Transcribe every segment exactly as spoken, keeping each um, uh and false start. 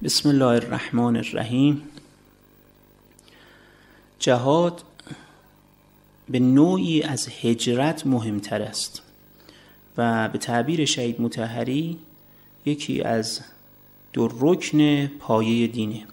بسم الله الرحمن الرحیم. جهاد به نوعی از هجرت مهمتر است و به تعبیر شهید مطهری یکی از دو رکن پایه دینه.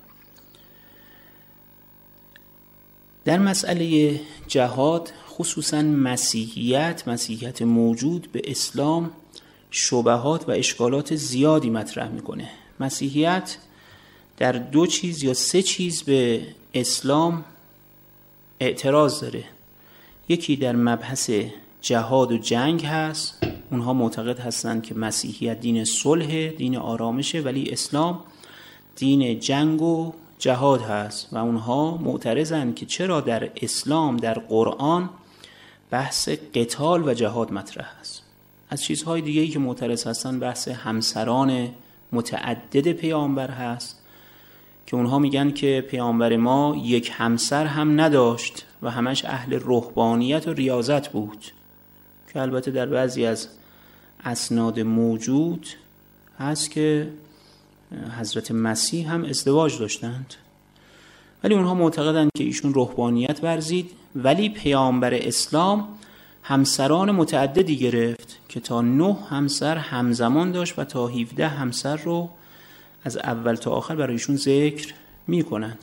در مسئله جهاد خصوصا مسیحیت مسیحیت موجود به اسلام شبهات و اشکالات زیادی مطرح میکنه. مسیحیت در دو چیز یا سه چیز به اسلام اعتراض داره. یکی در مبحث جهاد و جنگ هست. اونها معتقد هستند که مسیحیت دین صلح، دین آرامشه، ولی اسلام دین جنگ و جهاد هست و اونها معترضند که چرا در اسلام در قرآن بحث قتال و جهاد مطرح است. از چیزهای دیگه‌ای که معترض هستن بحث همسران متعدد پیامبر هست که اونها میگن که پیامبر ما یک همسر هم نداشت و همش اهل رهبانیت و ریاضت بود، که البته در بعضی از اسناد موجود هست که حضرت مسیح هم ازدواج داشتند، ولی اونها معتقدند که ایشون رهبانیت ورزید. ولی پیامبر اسلام همسران متعددی گرفت که تا نه همسر همزمان داشت و تا هفده همسر رو از اول تا آخر برایشون ذکر می کنند.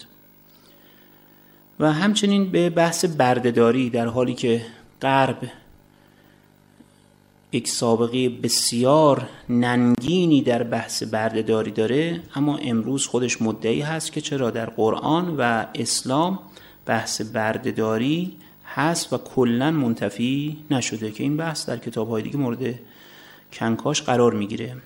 و همچنین به بحث بردهداری، در حالی که غرب یک سابقه بسیار ننگینی در بحث بردهداری داره، اما امروز خودش مدعی هست که چرا در قرآن و اسلام بحث بردهداری هست و کلن منتفی نشده، که این بحث در کتاب‌های دیگه مورد کنکاش قرار میگیره.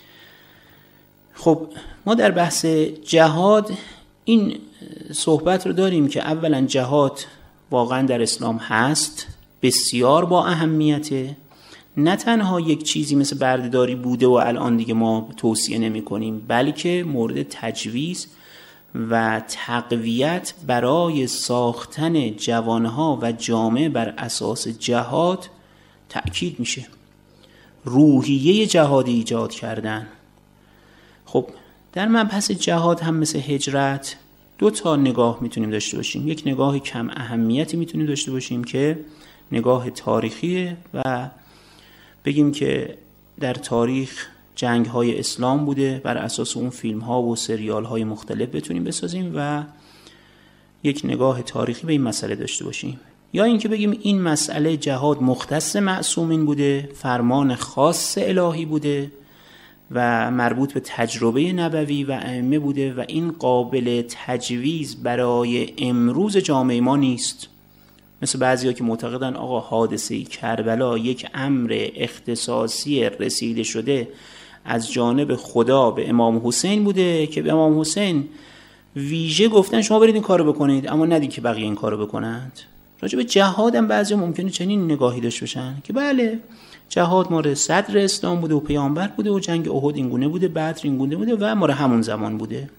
خب ما در بحث جهاد این صحبت رو داریم که اولا جهاد واقعا در اسلام هست، بسیار با اهمیته، نه تنها یک چیزی مثل بردهداری بوده و الان دیگه ما توصیه نمی کنیم، بلکه مورد تجویز و تقویت برای ساختن جوانها و جامعه بر اساس جهاد تأکید میشه. روحیه جهادی ایجاد کردن. خب در مبحث جهاد هم مثل هجرت دو تا نگاه میتونیم داشته باشیم. یک نگاه کم اهمیتی میتونیم داشته باشیم که نگاه تاریخیه و بگیم که در تاریخ جنگ های اسلام بوده، بر اساس اون فیلم ها و سریال های مختلف بتونیم بسازیم و یک نگاه تاریخی به این مسئله داشته باشیم. یا اینکه بگیم این مسئله جهاد مختص معصومین بوده، فرمان خاص الهی بوده و مربوط به تجربه نبوی و ائمه بوده و این قابل تجویز برای امروز جامعه ما نیست. مثل بعضیا که معتقدن آقا حادثه کربلا یک امر اختصاصی رسیده شده از جانب خدا به امام حسین بوده که به امام حسین ویژه گفتن شما برید این کارو بکنید، اما ندید که بقیه این کارو بکنند. راجع به جهاد هم بعضیا ممکنه چنین نگاهی داشته باشن که بله جهاد مورد صدر اسلام بوده و پیامبر بوده و جنگ احد این گونه بوده، بدر این گونه بوده و مورد همون زمان بوده.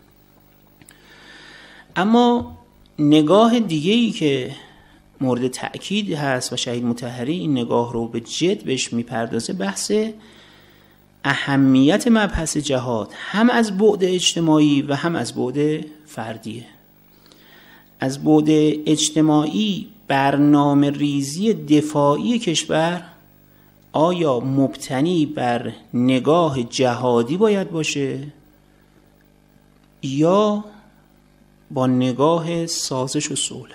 اما نگاه دیگه‌ای که مورد تأکید هست و شهید مطهری این نگاه رو به جد بهش میپردازه، بحث اهمیت مبحث جهاد هم از بعد اجتماعی و هم از بعد فردیه. از بعد اجتماعی برنامه ریزی دفاعی کشور آیا مبتنی بر نگاه جهادی باید باشه یا با نگاه سازش و صلح؟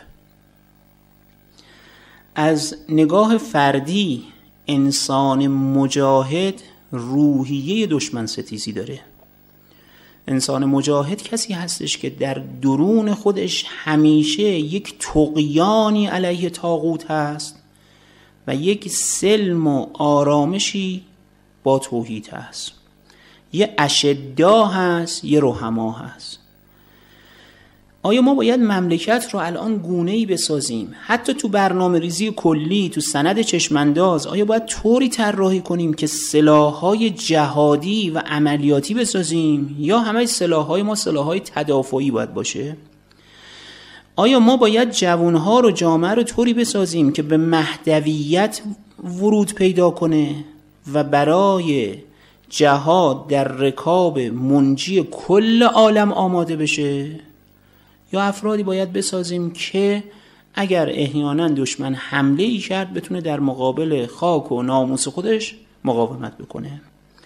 از نگاه فردی انسان مجاهد روحیه دشمن ستیزی داره. انسان مجاهد کسی هستش که در درون خودش همیشه یک طغیانی علیه طاغوت هست و یک سلم و آرامشی با توحید هست. یه اشدا هست، یه رحما هست. آیا ما باید مملکت رو الان گونه‌ای بسازیم، حتی تو برنامه ریزی کلی، تو سند چشمانداز آیا باید طوری طراحی کنیم که سلاح‌های جهادی و عملیاتی بسازیم یا همه سلاح‌های ما سلاح‌های تدافعی باید باشه؟ آیا ما باید جوانها رو جامعه رو طوری بسازیم که به مهدویت ورود پیدا کنه و برای جهاد در رکاب منجی کل عالم آماده بشه، یا افرادی باید بسازیم که اگر احیانا دشمن حمله ای کرد بتونه در مقابل خاک و ناموس خودش مقاومت بکنه.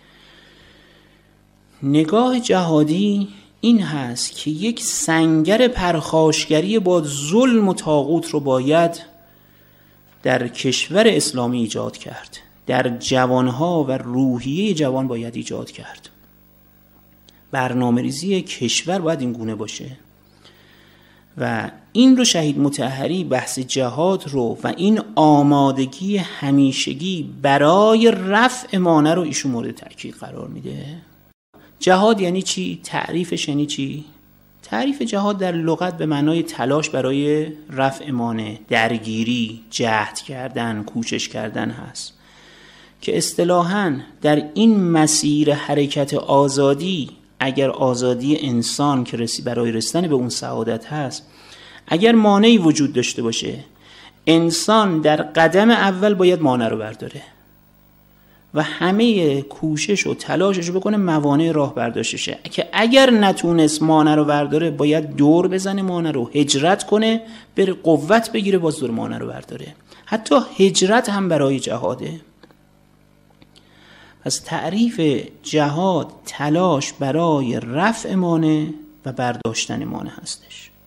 نگاه جهادی این هست که یک سنگر پرخاشگری با ظلم و طاغوت رو باید در کشور اسلامی ایجاد کرد، در جوانها و روحیه جوان باید ایجاد کرد. برنامه‌ریزی کشور باید این گونه باشه و این رو شهید مطهری بحث جهاد رو و این آمادگی همیشگی برای رفع مانع رو ایشون مورد تأکید قرار میده. جهاد یعنی چی؟ تعریفش یعنی چی؟ تعریف جهاد در لغت به معنای تلاش برای رفع مانع، درگیری، جهد کردن، کوشش کردن هست که اصطلاحاً در این مسیر حرکت آزادی، اگر آزادی انسان که رسی برای رسیدن به اون سعادت هست، اگر مانعی وجود داشته باشه، انسان در قدم اول باید مانع رو برداره و همه کوشش و تلاشش رو بکنه موانع راه برداشته شه، که اگر نتونست مانع رو برداره باید دور بزنه مانع رو، هجرت کنه، بره قوت بگیره، باز دور مانع رو برداره. حتی هجرت هم برای جهاده. پس تعریف جهاد تلاش برای رفع مانع و برداشتن مانع هستش.